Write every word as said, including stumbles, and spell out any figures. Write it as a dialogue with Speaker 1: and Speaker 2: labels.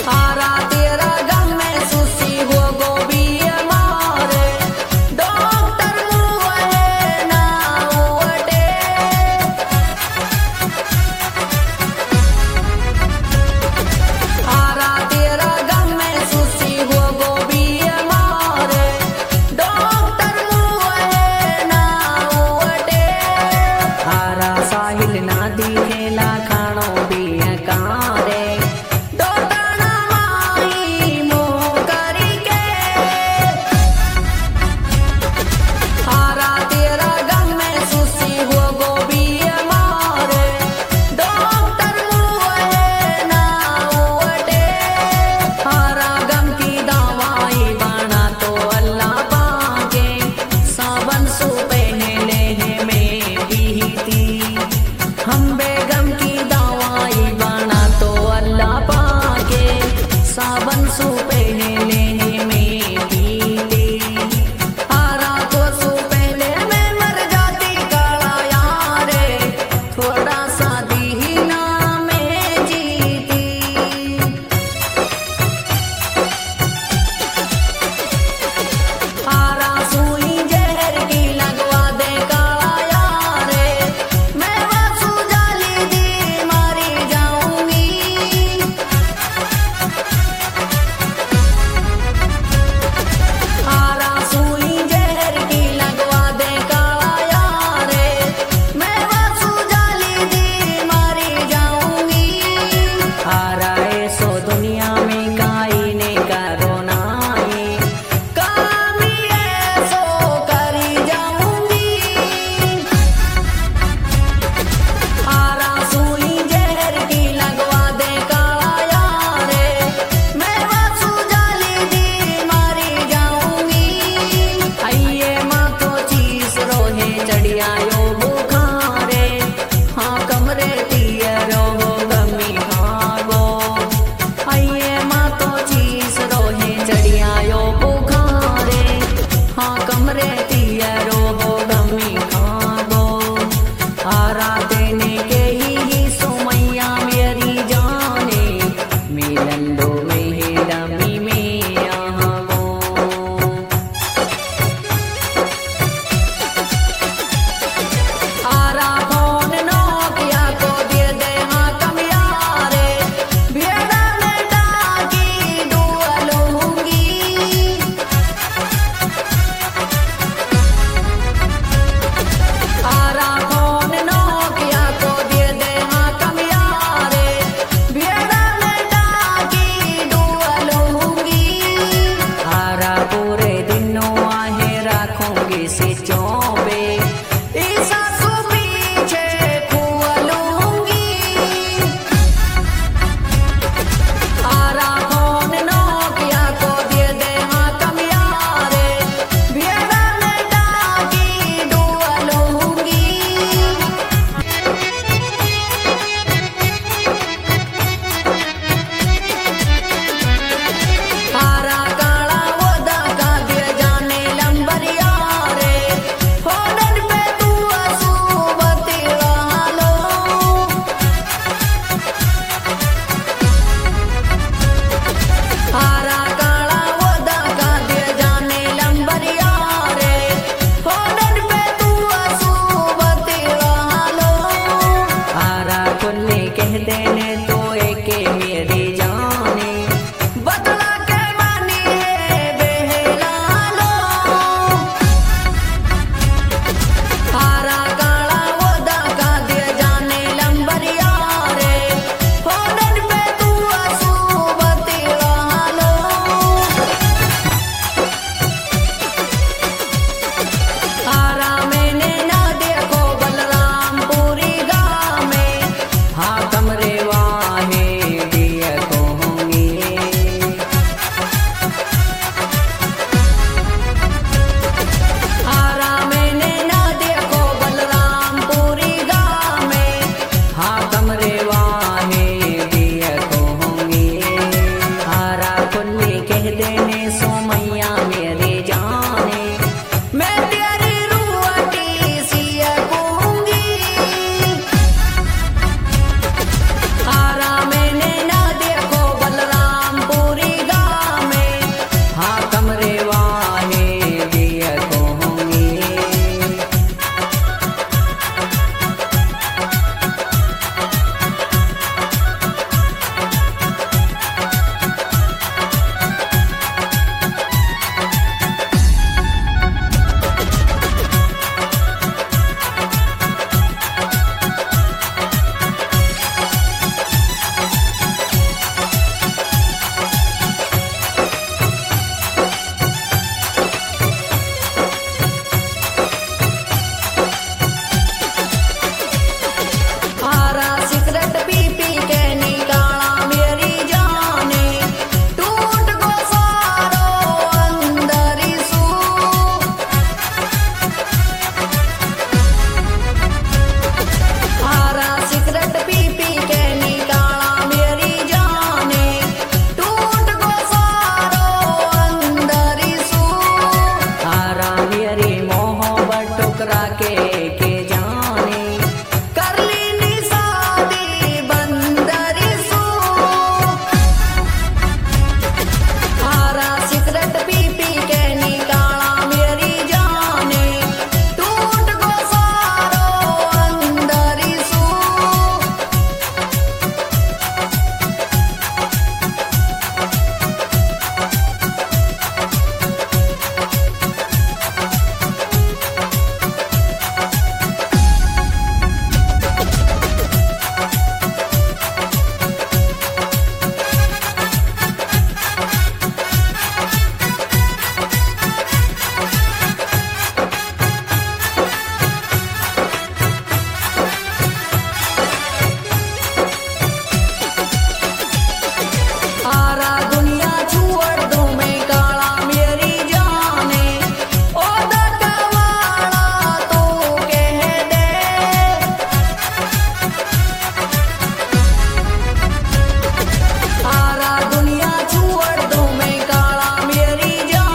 Speaker 1: हारा तेरा गम में सुसी हो गोबी मारे डॉक्टर मुए ना उटे हारा तेरा गम में सुसी हो गोबी मारे डॉक्टर मुए ना उटे हारा साहिल ना दिखेला खाणो भी कारे डोटाना माई मोह करी के हारा तेरा गम में सुसी हो गोबी मारे डॉक्टर मुए ना उटे हारा गम की दवाई बना तो अल्लाह पाके सावन सो पहने ले में पीती हम बेगम की दवाई बना तो अल्लाह पाके सावन सो पहने ले